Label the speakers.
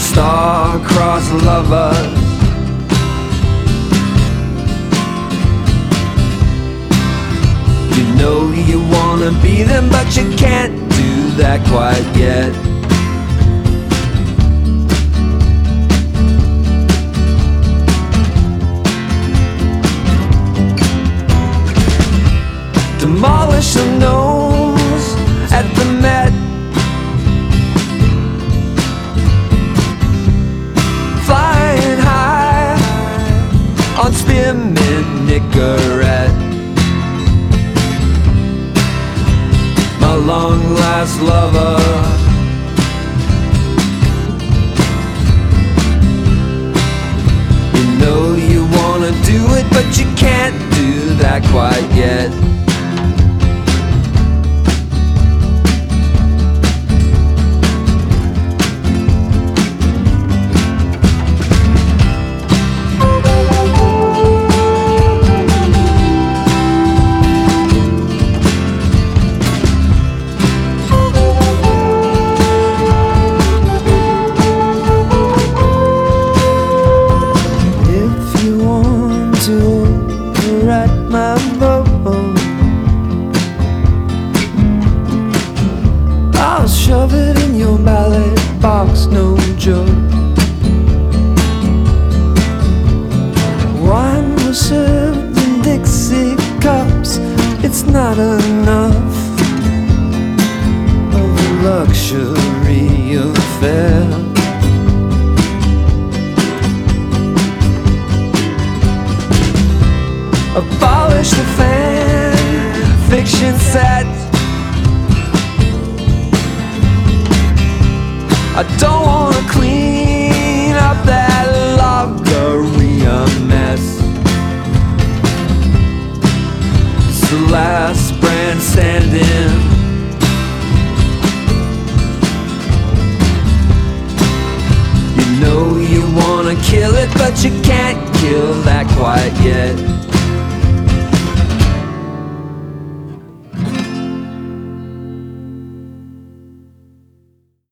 Speaker 1: star-crossed lovers. You know you wanna be them, but you can't do that quite yet. Demolish the nose at the Met. Flying high on spearmint Nicorette. My long last lover. You know you wanna do it, but you can't do that quite yet. Write my boat, I'll shove it in your ballot box, no joke. Wine was served in Dixie cups. It's not enough of a luxury affair. Abolish the fan fiction set. I don't wanna clean up that loggeria mess. It's the last brand standing. You know you wanna kill it, but you can't kill that quite yet.